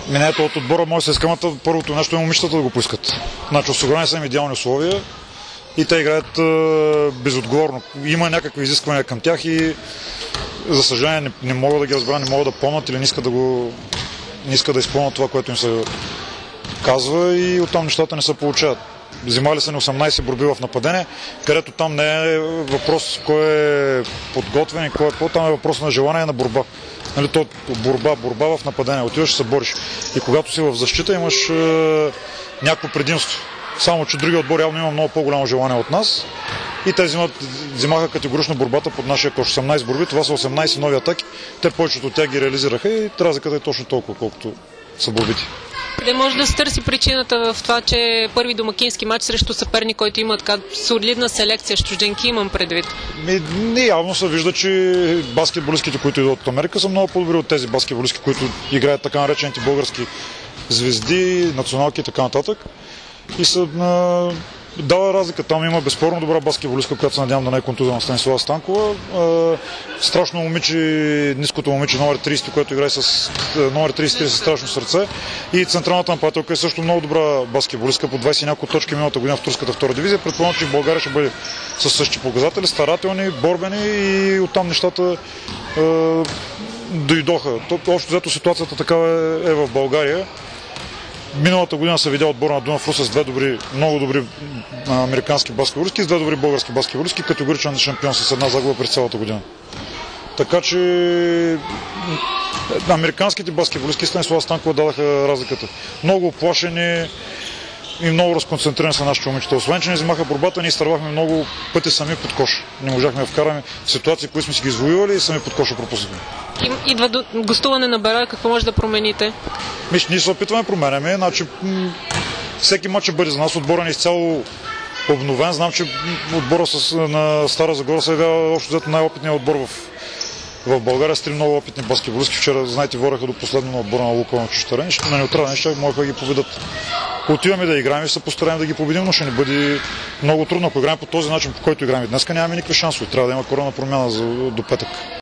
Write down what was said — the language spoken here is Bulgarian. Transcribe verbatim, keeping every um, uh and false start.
Минето от отбора може да се изкамата, първото нещо е момичетата да го поискат. Значи осигурени са им идеални условия и те играят е, безотговорно. Има някакви изисквания към тях и за съжаление не, не могат да ги разберат, не могат да помнят или не искат да го не искат да изпълнят това, което им се казва и оттам нещата не се получават. Взимали са ни осемнайсет борби в нападение, където там не е въпрос кой е подготвен и кой е по, там е въпрос на желание на борба. Нали, то борба, борба в нападение, отиваш и се бориш. И когато си в защита имаш е, някакво предимство. Само че другия отбор явно има много по-голямо желание от нас и те взимат, взимаха категорично борбата под нашия кош. осемнайсет борби, това са осемнайсет нови атаки, те повечето от тях ги реализираха и разликата е точно толкова, колкото са борбите. Къде може да се търси причината в това, че първи домакински матч срещу съперник, който има така солидна селекция, чужденки имам предвид? Ми, не явно се вижда, че баскетболистите, които идват от Америка, са много по-добри от тези баскетболисти, които играят така наречените български звезди, националки и така нататък. И са а, дава разлика. Там има безспорно добра баскетболистка, която се надявам да не е контузена, Станислава Станкова. А, страшно момиче, ниското момиче, номер трийсет, което играе с номер трийсет и три със страшно сърце. И централната нападателка е също много добра баскетболистка, по двайсет и няколко точки миналата година в турската втора дивизия. Предполагам, че в България ще бъде със същи показатели, старателни, борбени и оттам нещата а, дойдоха. Общо взето ситуацията такава е, е в България. Миналата година се видя отбора на Дунав Русе с две добри, много добри а, американски баскетболистки и с две добри български баскетболистки, категоричен шампион с една загуба през цялата година. Така че американските баскетболистки Станислава Станкова дадаха разликата. Много оплашени и много разконцентрирани са нашите момичета. Освен, че не взимаха борбата, ние изтървахме много пъти сами под кош. Не можахме да вкараме в ситуации, които сме си ги извоювали и сами под коша пропуснахме. Идва до гостуване на Берой, какво може да промените? Миш, ние се опитваме да променяме, значи всеки матч ще бъде за нас, отбора ни изцяло обновен. Знам, че отбора с, на Стара Загора се явява общо взето най-опитният отбор в, в България с три много опитни баскетболистки. Вчера, знаете, вореха до последно на отбора на Лука на Чущерен. На неутрален неща могат да ги победат. Отиваме да играем и се постараем да ги победим, но ще ни бъде много трудно. Ако играем по този начин, по който играем днес, нямаме никакви шансове. Трябва да има корона промяна за, до петък.